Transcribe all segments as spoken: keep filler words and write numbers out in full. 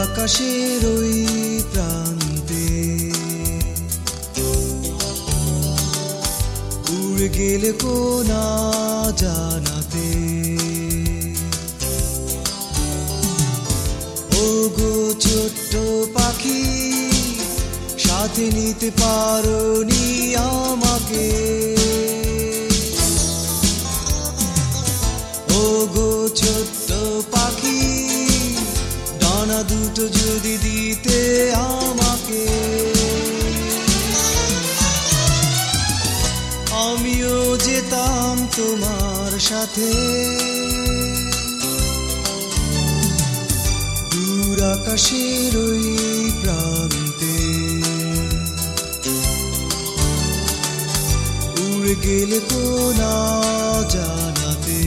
আকাশের ওই প্রান্তে উড়ে গেলে কোনা জানাতে, ও গো ছোট্ট পাখি সাথে নিতে পারোনি আমাকে, ও গো ছোট্ট পাখি ডানা দুটো যদি দিতে আমাকে, আমিও যেতাম তোমার সাথে দূর আকাশের ওই প্রান্তে, উড়ে গেলে কোনা জানাতে।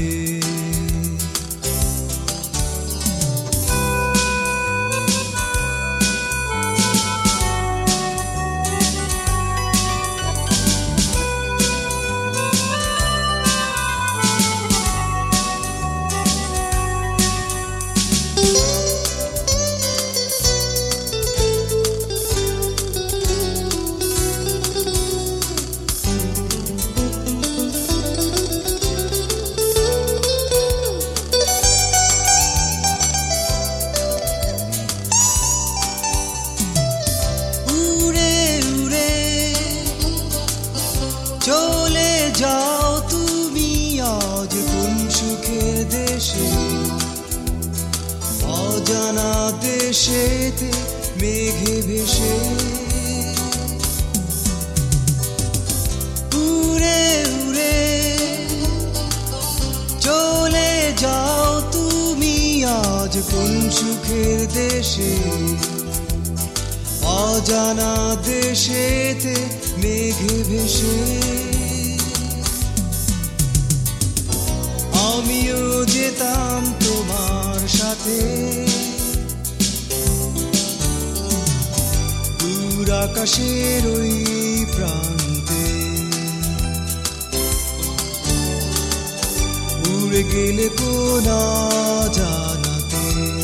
চলে যাও তুমি আজ কোন সুখের দেশে, অজানা দেশেতে মেঘে ভেসে, উড়ে উড়ে চলে যাও তুমি আজ কোন সুখের দেশে, অজানা দেশেতে মেঘে ভেসে, আমিও যেতাম তোমার সাথে দূর আকাশের ওই প্রান্তে, উড়ে গেলে কোনা জানাতে।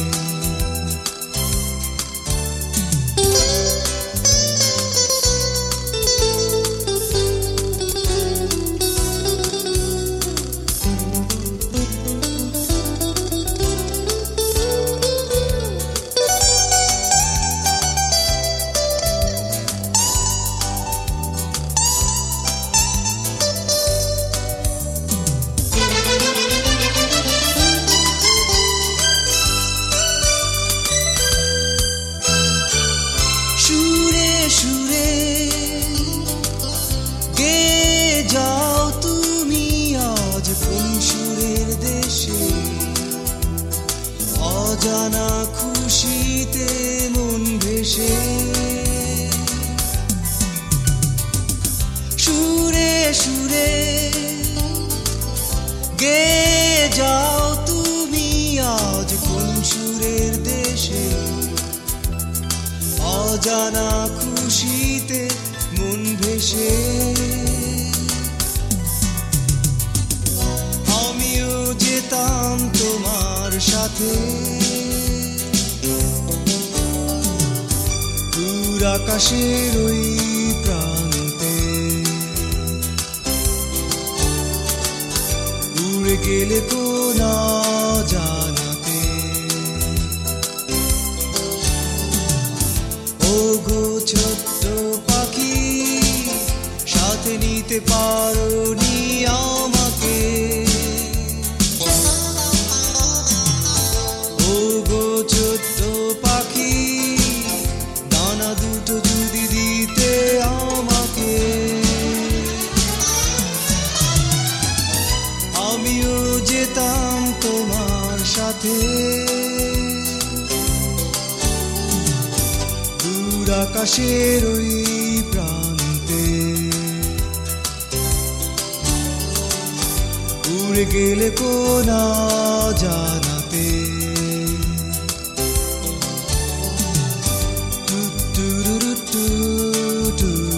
সুরে গে যাও তুমি আজ কোন সুরের দেশে, অজানা খুশিতে মন ভেসে, সুরে সুরে গে যাও তুমি আজ কোন সুরের দেশে, অজানা খুশিতে মন ভেসে, আমিও যেতাম তোমার সাথে দূর আকাশের ওই প্রান্তে, উড়ে গেলে কোনা জানাতে, ও গো ছোট্ট পাখি সাথে নিতে পারোনি আমাকে, ও গো ছোট্ট পাখি ডানা দুটো যদি দিতে আমাকে, আমিও যেতাম তোমার সাথে দূর আকাশের ওই প্রান্তে, উড়ে গেলে কোনা জানাতে। টু টু টু টু টু।